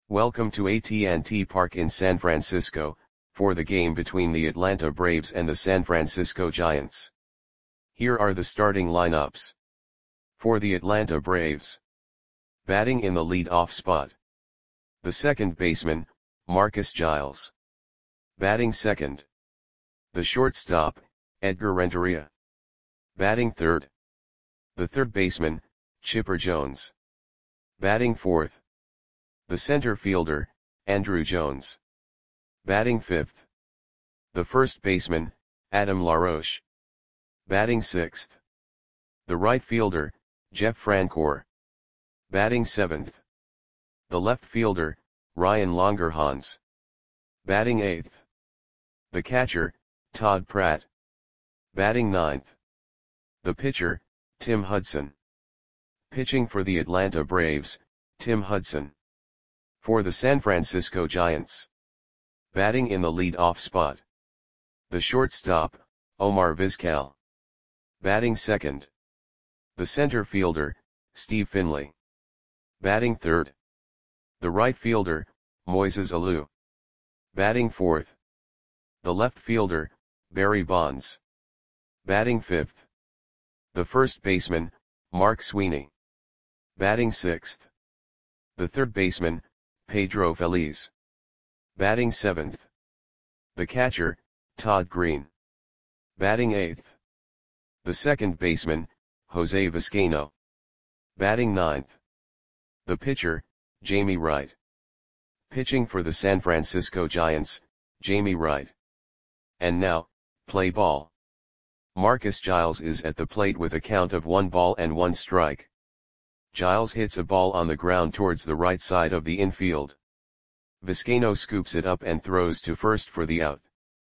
Welcome to AT&T Park in San Francisco, for the game between the Atlanta Braves and the San Francisco Giants. Here are the starting lineups. For the Atlanta Braves. Batting in the lead-off spot. The second baseman, Marcus Giles. Batting second. The shortstop, Edgar Renteria. Batting third. The third baseman, Chipper Jones. Batting fourth. The center fielder, Andruw Jones. Batting fifth. The first baseman, Adam LaRoche. Batting sixth. The right fielder, Jeff Francoeur. Batting seventh. The left fielder, Ryan Langerhans. Batting eighth. The catcher, Todd Pratt. Batting ninth. The pitcher, Tim Hudson. Pitching for the Atlanta Braves, Tim Hudson. For the San Francisco Giants. Batting in the lead-off spot. The shortstop, Omar Vizquel. Batting second. The center fielder, Steve Finley. Batting third. The right fielder, Moises Alou. Batting fourth. The left fielder, Barry Bonds. Batting fifth. The first baseman, Mark Sweeney. Batting sixth. The third baseman, Pedro Feliz. Batting seventh. The catcher, Todd Green. Batting eighth. The second baseman, Jose Vizcaino. Batting ninth. The pitcher, Jamie Wright. Pitching for the San Francisco Giants, Jamie Wright. And now, play ball. Marcus Giles is at the plate with a count of 1 ball and 1 strike. Giles hits a ball on the ground towards the right side of the infield. Vizcaino scoops it up and throws to first for the out.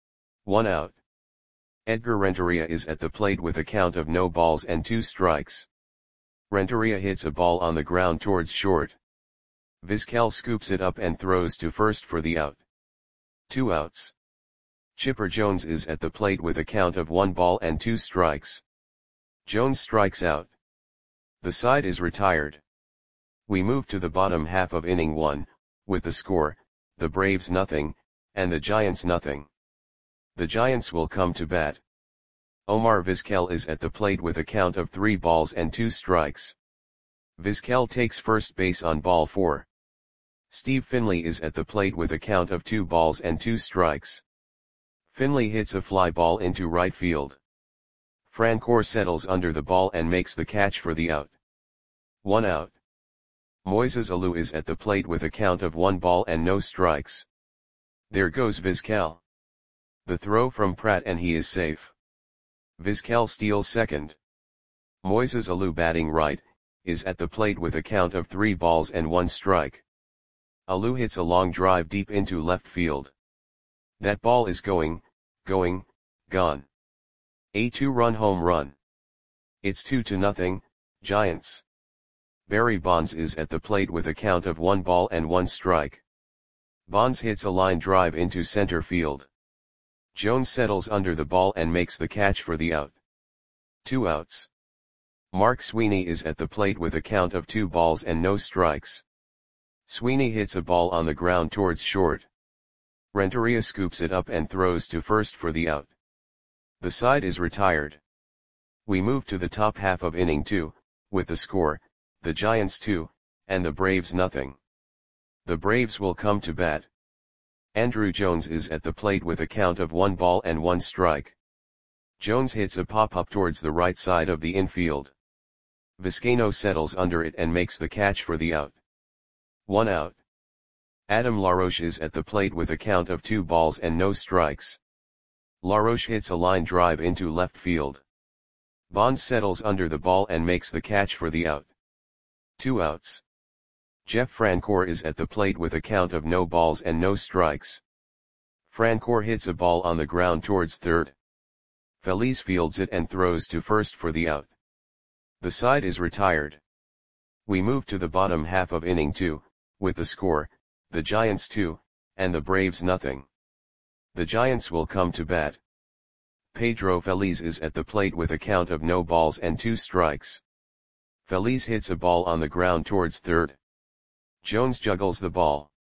1 out. Edgar Renteria is at the plate with a count of no balls and 2 strikes. Renteria hits a ball on the ground towards short. Vizquel scoops it up and throws to first for the out. 2 outs. Chipper Jones is at the plate with a count of 1 ball and 2 strikes. Jones strikes out. The side is retired. We move to the bottom half of inning 1, with the score, the Braves nothing, and the Giants nothing. The Giants will come to bat. Omar Vizquel is at the plate with a count of 3 balls and 2 strikes. Vizquel takes first base on ball 4. Steve Finley is at the plate with a count of 2 balls and 2 strikes. Finley hits a fly ball into right field. Francoeur settles under the ball and makes the catch for the out. 1 out. Moises Alou is at the plate with a count of 1 ball and no strikes. There goes Vizquel. The throw from Pratt and he is safe. Vizquel steals second. Moises Alou, batting right, is at the plate with a count of 3 balls and 1 strike. Alou hits a long drive deep into left field. That ball is gone. A 2-run home run. It's 2-0, Giants. Barry Bonds is at the plate with a count of 1 ball and 1 strike. Bonds hits a line drive into center field. Jones settles under the ball and makes the catch for the out. 2 outs. Mark Sweeney is at the plate with a count of 2 balls and no strikes. Sweeney hits a ball on the ground towards short. Renteria scoops it up and throws to first for the out. The side is retired. We move to the top half of inning 2, with the score, the Giants 2, and the Braves nothing. The Braves will come to bat. Andruw Jones is at the plate with a count of 1 ball and 1 strike. Jones hits a pop-up towards the right side of the infield. Vizcaino settles under it and makes the catch for the out. 1 out. Adam LaRoche is at the plate with a count of 2 balls and no strikes. LaRoche hits a line drive into left field. Bonds settles under the ball and makes the catch for the out. 2 outs. Jeff Francoeur is at the plate with a count of no balls and no strikes. Francoeur hits a ball on the ground towards third. Feliz fields it and throws to first for the out. The side is retired. We move to the bottom half of inning 2, with the score, the Giants 2, and the Braves nothing. The Giants will come to bat. Pedro Feliz is at the plate with a count of no balls and 2 strikes. Feliz hits a ball on the ground towards third. Jones juggles the ball.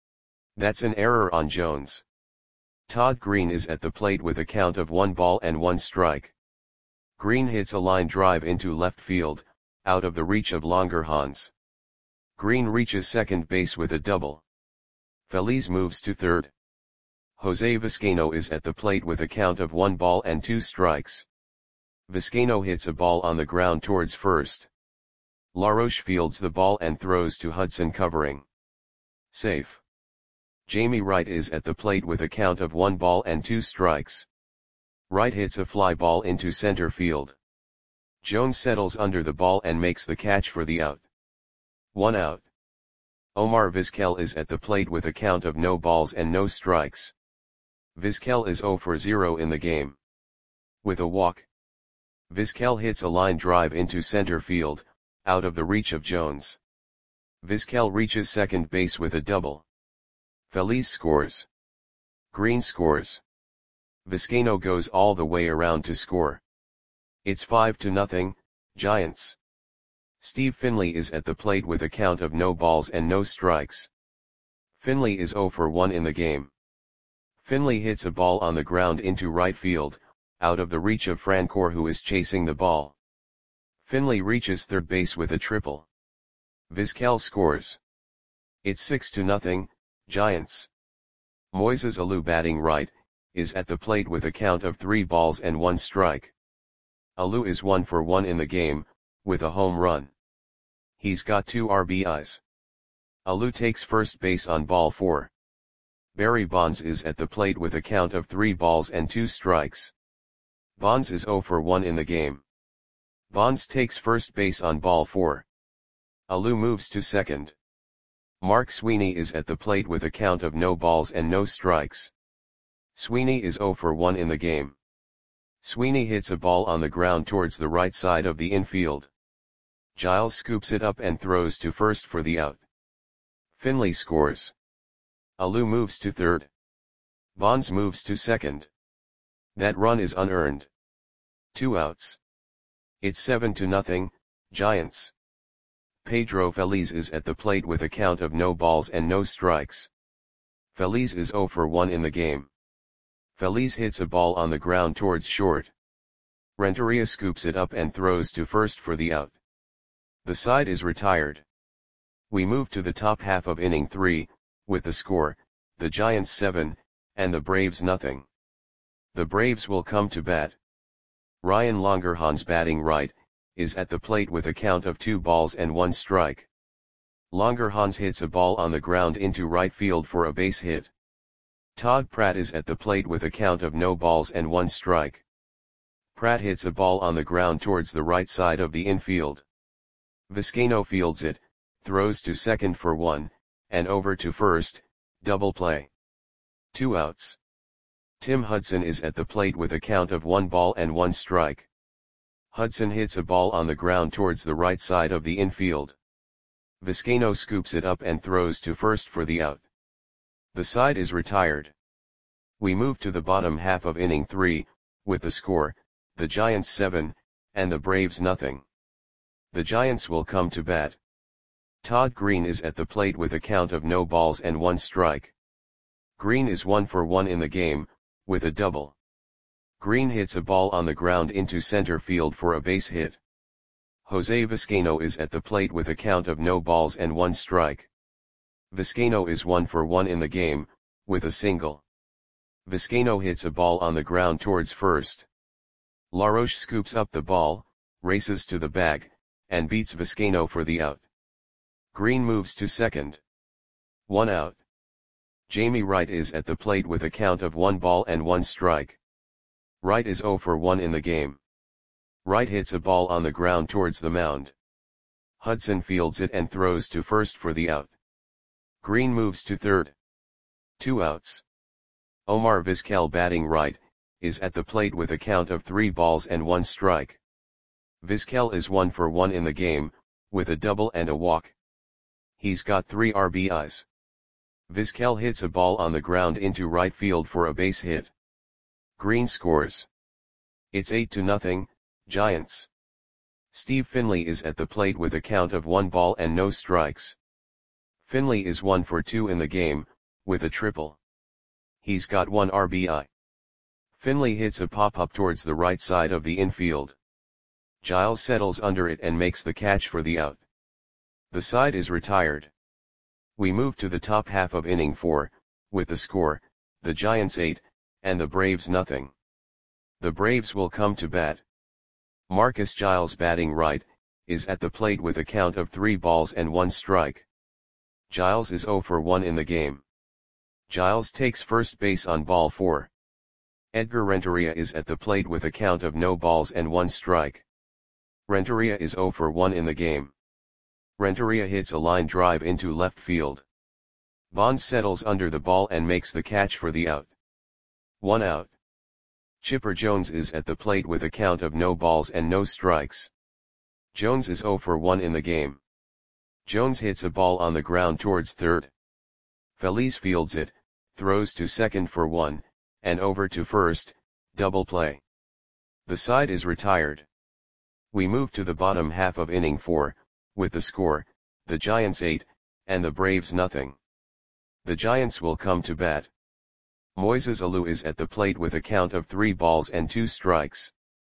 That's an error on Jones. Todd Green is at the plate with a count of 1 ball and 1 strike. Green hits a line drive into left field, out of the reach of Langerhans. Green reaches second base with a double. Feliz moves to third. Jose Vizcaino is at the plate with a count of 1 ball and 2 strikes. Vizcaino hits a ball on the ground towards first. LaRoche fields the ball and throws to Hudson covering. Safe. Jamie Wright is at the plate with a count of 1 ball and 2 strikes. Wright hits a fly ball into center field. Jones settles under the ball and makes the catch for the out. 1 out. Omar Vizquel is at the plate with a count of no balls and no strikes. Vizquel is 0 for 0 in the game. With a walk, Vizquel hits a line drive into center field, out of the reach of Jones. Vizquel reaches second base with a double. Feliz scores. Green scores. Vizcaino goes all the way around to score. It's 5-0, Giants. Steve Finley is at the plate with a count of no balls and no strikes. Finley is 0 for 1 in the game. Finley hits a ball on the ground into right field, out of the reach of Francoeur who is chasing the ball. Finley reaches third base with a triple. Vizquel scores. It's 6-0, Giants. Moises Alou batting right, is at the plate with a count of 3 balls and 1 strike. Alou is 1 for 1 in the game, with a home run. He's got 2 RBIs. Alou takes first base on ball 4. Barry Bonds is at the plate with a count of 3 balls and 2 strikes. Bonds is 0 for 1 in the game. Bonds takes first base on ball 4. Alou moves to second. Mark Sweeney is at the plate with a count of no balls and no strikes. Sweeney is 0 for 1 in the game. Sweeney hits a ball on the ground towards the right side of the infield. Giles scoops it up and throws to first for the out. Finley scores. Alou moves to third. Bonds moves to second. That run is unearned. 2 outs. It's 7-0, Giants. Pedro Feliz is at the plate with a count of no balls and no strikes. Feliz is 0 for 1 in the game. Feliz hits a ball on the ground towards short. Renteria scoops it up and throws to first for the out. The side is retired. We move to the top half of inning 3, with the score, the Giants 7, and the Braves nothing. The Braves will come to bat. Ryan Langerhans batting right, is at the plate with a count of 2 balls and 1 strike. Langerhans hits a ball on the ground into right field for a base hit. Todd Pratt is at the plate with a count of no balls and 1 strike. Pratt hits a ball on the ground towards the right side of the infield. Vizcaino fields it, throws to second for 1, and over to first, double play. 2 outs. Tim Hudson is at the plate with a count of 1 ball and 1 strike. Hudson hits a ball on the ground towards the right side of the infield. Vizcaino scoops it up and throws to first for the out. The side is retired. We move to the bottom half of inning 3, with the score, the Giants 7, and the Braves nothing. The Giants will come to bat. Todd Green is at the plate with a count of no balls and 1 strike. Green is 1 for 1 in the game, with a double. Green hits a ball on the ground into center field for a base hit. Jose Vizcaino is at the plate with a count of no balls and 1 strike. Vizcaino is 1 for 1 in the game, with a single. Vizcaino hits a ball on the ground towards first. LaRoche scoops up the ball, races to the bag, and beats Vizcaino for the out. Green moves to second. 1 out. Jamie Wright is at the plate with a count of 1 ball and 1 strike. Wright is 0 for 1 in the game. Wright hits a ball on the ground towards the mound. Hudson fields it and throws to first for the out. Green moves to third. 2 outs. Omar Vizquel batting right, is at the plate with a count of 3 balls and 1 strike. Vizquel is 1 for 1 in the game, with a double and a walk. He's got 3 RBIs. Vizquel hits a ball on the ground into right field for a base hit. Green scores. It's 8-0, Giants. Steve Finley is at the plate with a count of 1 ball and no strikes. Finley is 1 for 2 in the game, with a triple. He's got 1 RBI. Finley hits a pop-up towards the right side of the infield. Giles settles under it and makes the catch for the out. The side is retired. We move to the top half of inning 4, with the score, the Giants 8, and the Braves nothing. The Braves will come to bat. Marcus Giles, batting right, is at the plate with a count of 3 balls and 1 strike. Giles is 0 for 1 in the game. Giles takes first base on ball 4. Edgar Renteria is at the plate with a count of no balls and 1 strike. Renteria is 0 for 1 in the game. Renteria hits a line drive into left field. Bonds settles under the ball and makes the catch for the out. 1 out. Chipper Jones is at the plate with a count of no balls and no strikes. Jones is 0 for 1 in the game. Jones hits a ball on the ground towards third. Feliz fields it, throws to second for 1, and over to first, double play. The side is retired. We move to the bottom half of inning 4, with the score, the Giants 8, and the Braves nothing. The Giants will come to bat. Moises Alou is at the plate with a count of 3 balls and 2 strikes.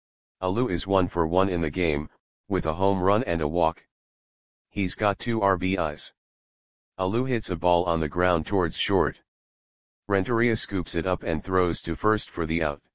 Alou is 1 for 1 in the game, with a home run and a walk. He's got 2 RBIs. Alou hits a ball on the ground towards short. Renteria scoops it up and throws to first for the out.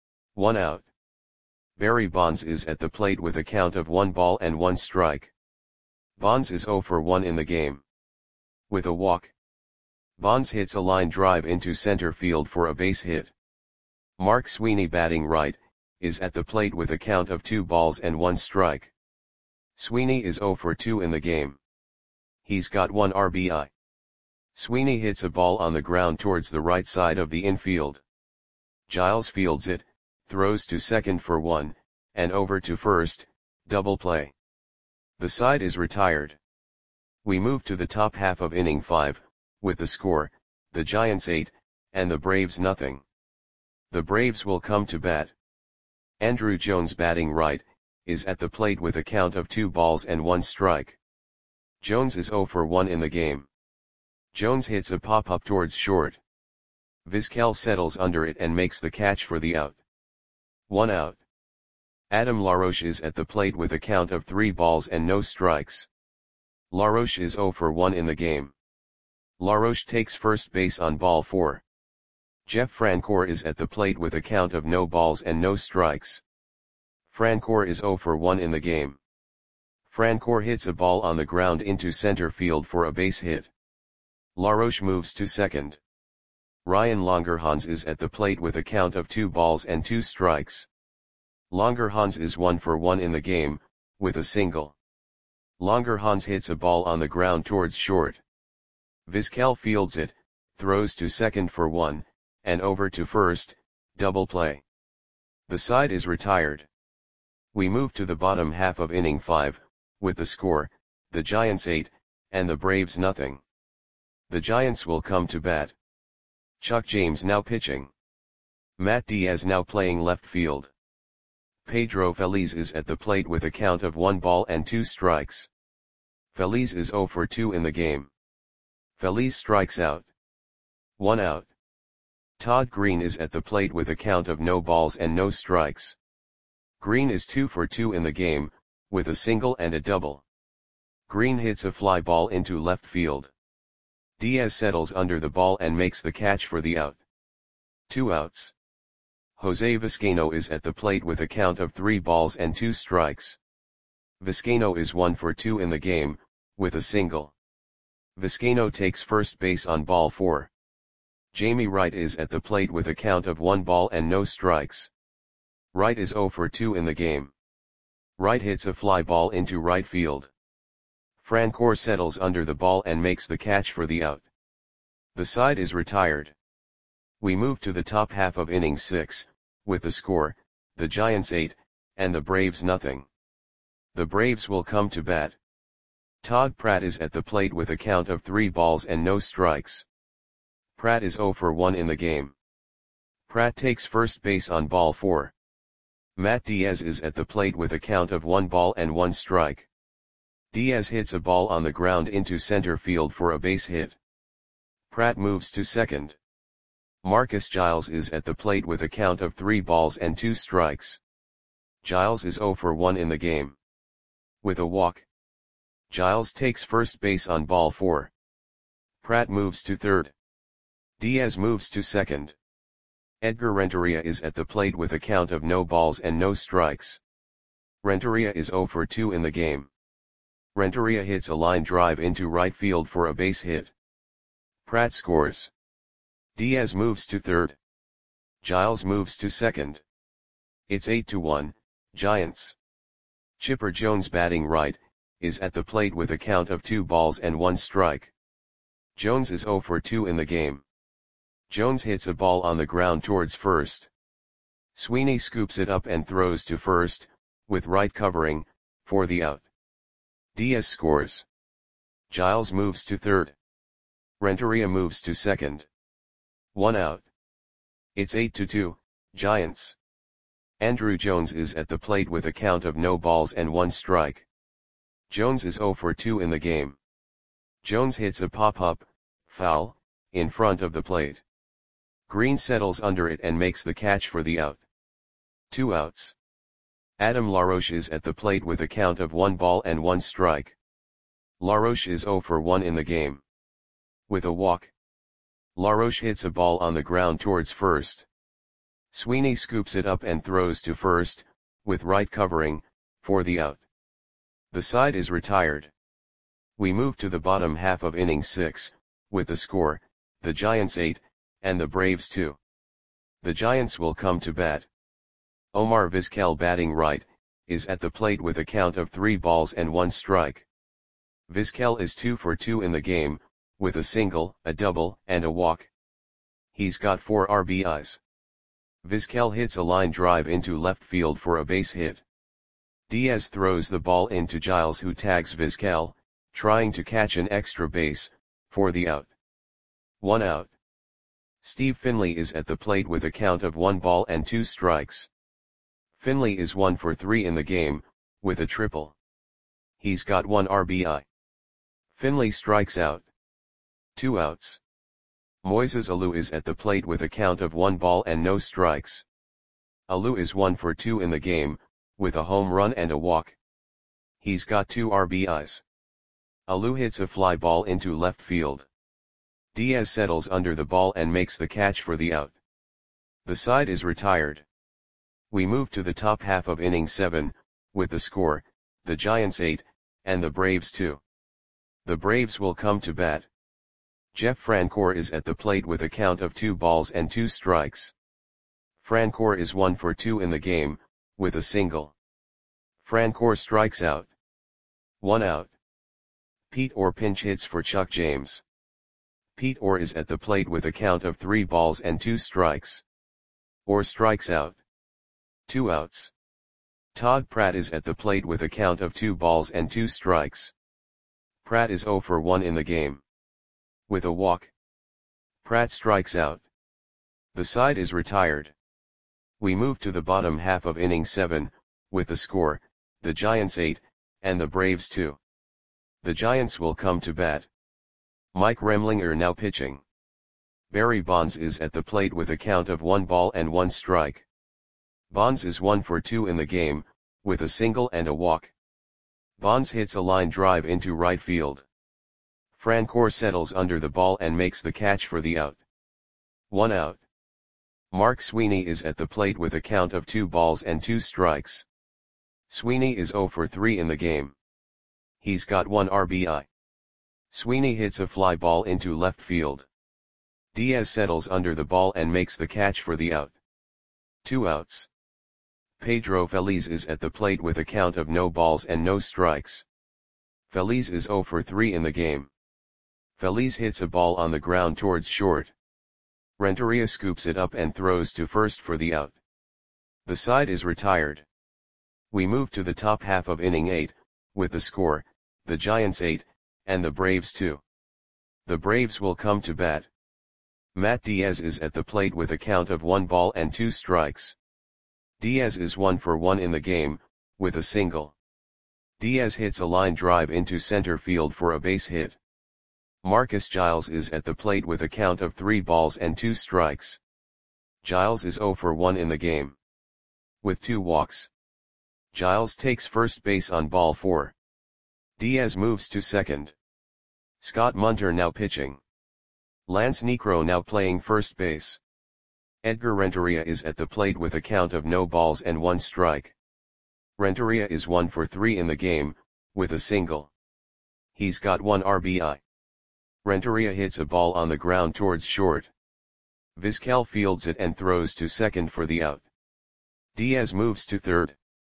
1 out. Barry Bonds is at the plate with a count of 1 ball and 1 strike. Bonds is 0 for 1 in the game. With a walk. Bonds hits a line drive into center field for a base hit. Mark Sweeney, batting right, is at the plate with a count of 2 balls and 1 strike. Sweeney is 0 for 2 in the game. He's got 1 RBI. Sweeney hits a ball on the ground towards the right side of the infield. Giles fields it, throws to second for 1, and over to first, double play. The side is retired. We move to the top half of inning 5, with the score, the Giants 8, and the Braves nothing. The Braves will come to bat. Andrew Jones, batting right, is at the plate with a count of 2 balls and 1 strike. Jones is 0 for 1 in the game. Jones hits a pop-up towards short. Vizquel settles under it and makes the catch for the out. 1 out. Adam LaRoche is at the plate with a count of 3 balls and no strikes. LaRoche is 0 for 1 in the game. LaRoche takes first base on ball 4. Jeff Francoeur is at the plate with a count of no balls and no strikes. Francoeur is 0 for 1 in the game. Francoeur hits a ball on the ground into center field for a base hit. LaRoche moves to second. Ryan Longerhans is at the plate with a count of 2 balls and 2 strikes. Longerhans is 1 for 1 in the game, with a single. Longerhans hits a ball on the ground towards short. Vizquel fields it, throws to second for 1, and over to first, double play. The side is retired. We move to the bottom half of inning 5, with the score, the Giants 8, and the Braves nothing. The Giants will come to bat. Chuck James now pitching. Matt Diaz now playing left field. Pedro Feliz is at the plate with a count of 1 ball and 2 strikes. Feliz is 0 for 2 in the game. Feliz strikes out. 1 out. Todd Green is at the plate with a count of no balls and no strikes. Green is 2 for 2 in the game, with a single and a double. Green hits a fly ball into left field. Diaz settles under the ball and makes the catch for the out. 2 outs. Jose Vizcaino is at the plate with a count of 3 balls and 2 strikes. Vizcaino is 1 for 2 in the game, with a single. Vizcaino takes first base on ball 4. Jamie Wright is at the plate with a count of 1 ball and no strikes. Wright is 0 for 2 in the game. Wright hits a fly ball into right field. Francoeur settles under the ball and makes the catch for the out. The side is retired. We move to the top half of inning 6, with the score, the Giants 8, and the Braves nothing. The Braves will come to bat. Todd Pratt is at the plate with a count of 3 balls and no strikes. Pratt is 0 for 1 in the game. Pratt takes first base on ball 4. Matt Diaz is at the plate with a count of 1 ball and 1 strike. Diaz hits a ball on the ground into center field for a base hit. Pratt moves to second. Marcus Giles is at the plate with a count of 3 balls and 2 strikes. Giles is 0 for 1 in the game. With a walk, Giles takes first base on ball 4. Pratt moves to third. Diaz moves to second. Edgar Renteria is at the plate with a count of no balls and no strikes. Renteria is 0 for 2 in the game. Renteria hits a line drive into right field for a base hit. Pratt scores. Diaz moves to third. Giles moves to second. It's 8-1, Giants. Chipper Jones, batting right, is at the plate with a count of 2 balls and 1 strike. Jones is 0 for 2 in the game. Jones hits a ball on the ground towards first. Sweeney scoops it up and throws to first, with right covering, for the out. Diaz scores. Giles moves to third. Renteria moves to second. 1 out. It's 8-2, Giants. Andruw Jones is at the plate with a count of no balls and 1 strike. Jones is 0 for 2 in the game. Jones hits a pop-up, foul, in front of the plate. Green settles under it and makes the catch for the out. 2 outs. Adam LaRoche is at the plate with a count of 1 ball and 1 strike. LaRoche is 0 for 1 in the game. With a walk, LaRoche hits a ball on the ground towards first. Sweeney scoops it up and throws to first, with right covering, for the out. The side is retired. We move to the bottom half of inning 6, with the score, the Giants 8, and the Braves 2. The Giants will come to bat. Omar Vizquel, batting right, is at the plate with a count of 3 balls and 1 strike. Vizquel is 2 for 2 in the game, with a single, a double, and a walk. He's got 4 RBIs. Vizquel hits a line drive into left field for a base hit. Diaz throws the ball into Giles, who tags Vizquel, trying to catch an extra base, for the out. 1 out. Steve Finley is at the plate with a count of 1 ball and 2 strikes. Finley is 1 for 3 in the game, with a triple. He's got 1 RBI. Finley strikes out. 2 outs. Moises Alou is at the plate with a count of 1 ball and no strikes. Alou is 1 for 2 in the game, with a home run and a walk. He's got 2 RBIs. Alou hits a fly ball into left field. Diaz settles under the ball and makes the catch for the out. The side is retired. We move to the top half of inning 7, with the score, the Giants 8, and the Braves 2. The Braves will come to bat. Jeff Francoeur is at the plate with a count of 2 balls and 2 strikes. Francoeur is 1 for 2 in the game, with a single. Francoeur strikes out. 1 out. Pete Orr pinch hits for Chuck James. Pete Orr is at the plate with a count of 3 balls and 2 strikes. Orr strikes out. 2 outs. Todd Pratt is at the plate with a count of 2 balls and 2 strikes. Pratt is 0 for 1 in the game. With a walk, Pratt strikes out. The side is retired. We move to the bottom half of inning 7, with the score, the Giants 8, and the Braves 2. The Giants will come to bat. Mike Remlinger now pitching. Barry Bonds is at the plate with a count of 1 ball and 1 strike. Bonds is 1 for 2 in the game, with a single and a walk. Bonds hits a line drive into right field. Francoeur settles under the ball and makes the catch for the out. 1 out. Mark Sweeney is at the plate with a count of 2 balls and 2 strikes. Sweeney is 0 for 3 in the game. He's got 1 RBI. Sweeney hits a fly ball into left field. Diaz settles under the ball and makes the catch for the out. 2 outs. Pedro Feliz is at the plate with a count of no balls and no strikes. Feliz is 0 for 3 in the game. Feliz hits a ball on the ground towards short. Renteria scoops it up and throws to first for the out. The side is retired. We move to the top half of inning 8, with the score, the Giants 8, and the Braves 2. The Braves will come to bat. Matt Diaz is at the plate with a count of 1 ball and 2 strikes. Diaz is 1 for 1 in the game, with a single. Diaz hits a line drive into center field for a base hit. Marcus Giles is at the plate with a count of 3 balls and 2 strikes. Giles is 0 for 1 in the game. With 2 walks. Giles takes first base on ball 4. Diaz moves to second. Scott Munter now pitching. Lance Niekro now playing first base. Edgar Renteria is at the plate with a count of no balls and 1 strike. Renteria is 1 for 3 in the game, with a single. He's got 1 RBI. Renteria hits a ball on the ground towards short. Vizquel fields it and throws to second for the out. Diaz moves to third.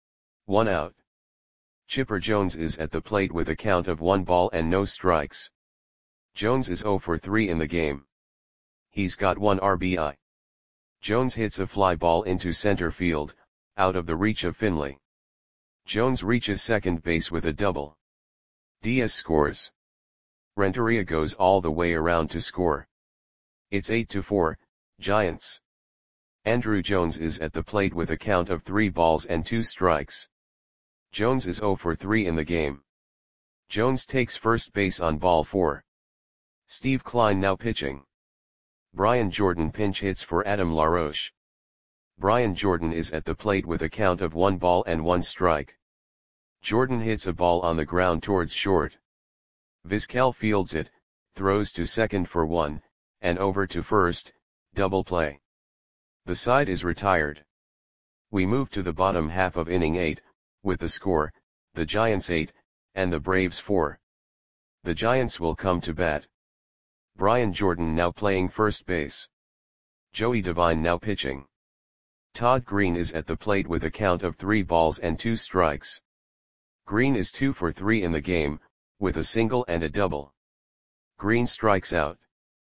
1 out. Chipper Jones is at the plate with a count of 1 ball and no strikes. Jones is 0 for 3 in the game. He's got 1 RBI. Jones hits a fly ball into center field, out of the reach of Finley. Jones reaches second base with a double. Diaz scores. Renteria goes all the way around to score. It's 8-4, Giants. Andruw Jones is at the plate with a count of 3 balls and 2 strikes. Jones is 0 for 3 in the game. Jones takes first base on ball 4. Steve Kline now pitching. Brian Jordan pinch hits for Adam LaRoche. Brian Jordan is at the plate with a count of 1 ball and 1 strike. Jordan hits a ball on the ground towards short. Vizquel fields it, throws to second for 1, and over to first, double play. The side is retired. We move to the bottom half of inning 8, with the score, the Giants 8, and the Braves 4. The Giants will come to bat. Brian Jordan now playing first base. Joey Devine now pitching. Todd Green is at the plate with a count of 3 balls and 2 strikes. Green is 2 for 3 in the game, with a single and a double. Green strikes out.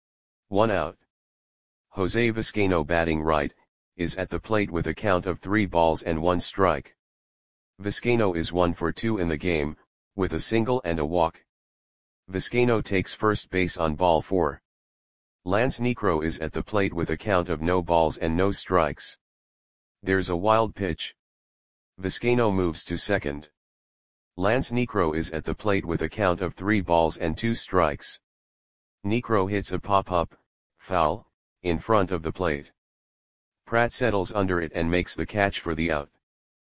1 out. Jose Vizcaino batting right, is at the plate with a count of 3 balls and 1 strike. Vizcaino is 1 for 2 in the game, with a single and a walk. Vizcaino takes first base on ball 4. Lance Niekro is at the plate with a count of no balls and no strikes. There's a wild pitch. Vizcaino moves to second. Lance Niekro is at the plate with a count of 3 balls and 2 strikes. Niekro hits a pop-up, foul, in front of the plate. Pratt settles under it and makes the catch for the out.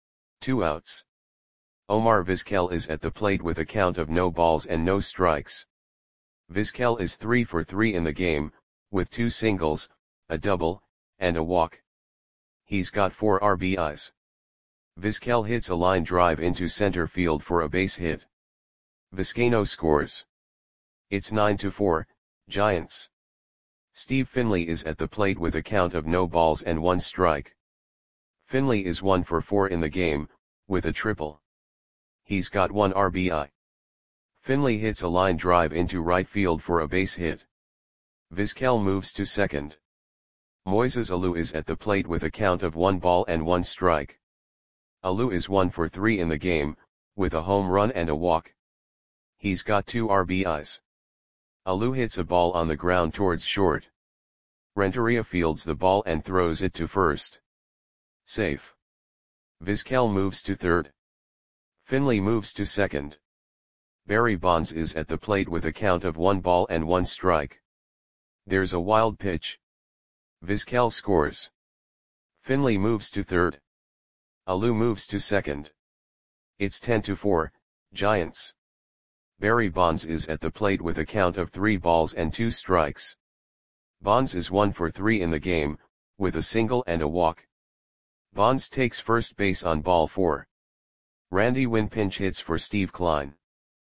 2 outs. Omar Vizquel is at the plate with a count of no balls and no strikes. Vizquel is 3 for 3 in the game, with 2 singles, a double, and a walk. He's got 4 RBIs. Vizquel hits a line drive into center field for a base hit. Vizcaino scores. It's 9-4, Giants. Steve Finley is at the plate with a count of no balls and 1 strike. Finley is 1 for 4 in the game, with a triple. He's got 1 RBI. Finley hits a line drive into right field for a base hit. Vizquel moves to second. Moises Alou is at the plate with a count of 1 ball and 1 strike. Alou is 1 for 3 in the game, with a home run and a walk. He's got 2 RBIs. Alou hits a ball on the ground towards short. Renteria fields the ball and throws it to first. Safe. Vizquel moves to third. Finley moves to second. Barry Bonds is at the plate with a count of 1 ball and 1 strike. There's a wild pitch. Vizquel scores. Finley moves to third. Alou moves to second. It's 10-4, Giants. Barry Bonds is at the plate with a count of 3 balls and 2 strikes. Bonds is 1 for 3 in the game, with a single and a walk. Bonds takes first base on ball 4. Randy Winn pinch hits for Steve Kline.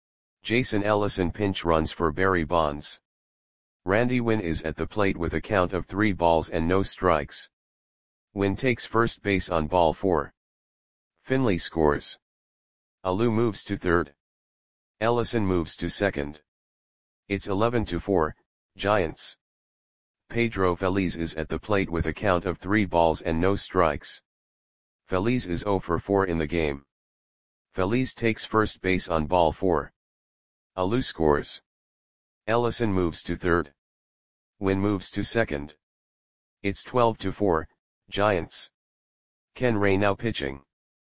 Jason Ellison pinch runs for Barry Bonds. Randy Winn is at the plate with a count of 3 balls and no strikes. Winn takes first base on ball 4. Finley scores. Alou moves to third. Ellison moves to second. It's 11-4, Giants. Pedro Feliz is at the plate with a count of 3 balls and no strikes. Feliz is 0 for 4 in the game. Feliz takes first base on ball 4. Alou scores. Ellison moves to third. Winn moves to second. It's 12-4, Giants. Ken Ray now pitching.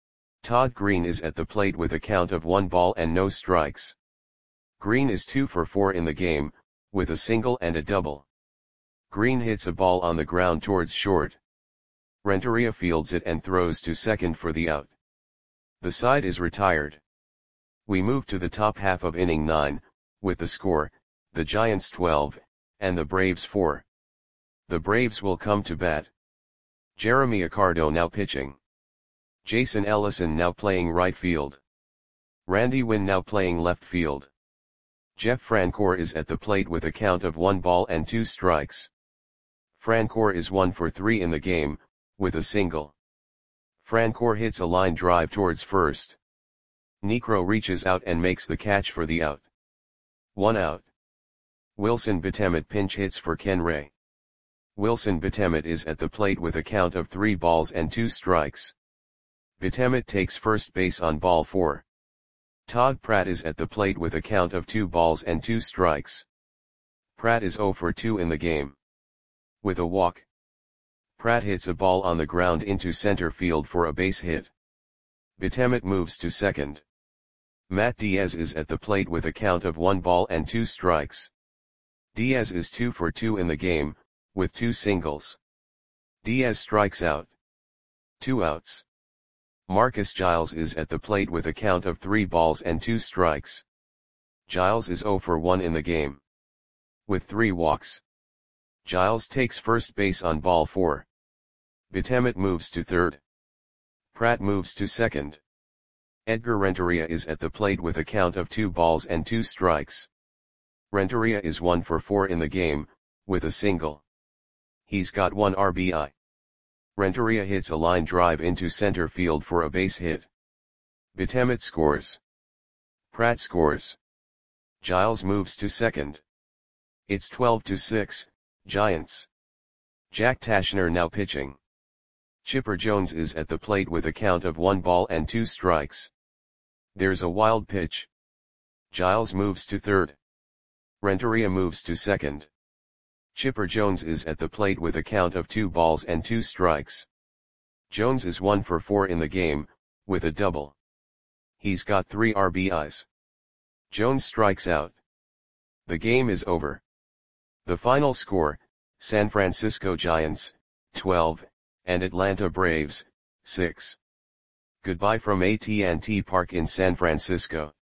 Todd Green is at the plate with a count of 1 ball and no strikes. Green is 2 for 4 in the game, with a single and a double. Green hits a ball on the ground towards short. Renteria fields it and throws to second for the out. The side is retired. We move to the top half of inning 9, with the score, the Giants 12, and the Braves 4. The Braves will come to bat. Jeremy Accardo now pitching. Jason Ellison now playing right field. Randy Winn now playing left field. Jeff Francoeur is at the plate with a count of 1 ball and 2 strikes. Francoeur is 1 for 3 in the game, with a single. Francoeur hits a line drive towards first. Niekro reaches out and makes the catch for the out. 1 out. Wilson Betemet pinch hits for Ken Ray. Wilson Betemet is at the plate with a count of 3 balls and 2 strikes. Betemet takes first base on ball 4. Todd Pratt is at the plate with a count of 2 balls and 2 strikes. Pratt is 0 for 2 in the game. With a walk, Pratt hits a ball on the ground into center field for a base hit. Betemet moves to second. Matt Diaz is at the plate with a count of 1 ball and 2 strikes. Diaz is 2 for 2 in the game, with 2 singles. Diaz strikes out. 2 outs. Marcus Giles is at the plate with a count of 3 balls and 2 strikes. Giles is 0 for 1 in the game. With 3 walks, Giles takes first base on ball 4. Betemet moves to third. Pratt moves to second. Edgar Renteria is at the plate with a count of 2 balls and 2 strikes. Renteria is 1 for 4 in the game, with a single. He's got 1 RBI. Renteria hits a line drive into center field for a base hit. Betemet scores. Pratt scores. Giles moves to second. It's 12-6, Giants. Jack Tashner now pitching. Chipper Jones is at the plate with a count of 1 ball and 2 strikes. There's a wild pitch. Giles moves to third. Renteria moves to second. Chipper Jones is at the plate with a count of 2 balls and 2 strikes. Jones is 1 for 4 in the game, with a double. He's got 3 RBIs. Jones strikes out. The game is over. The final score, San Francisco Giants, 12, and Atlanta Braves, 6. Goodbye from AT&T Park in San Francisco.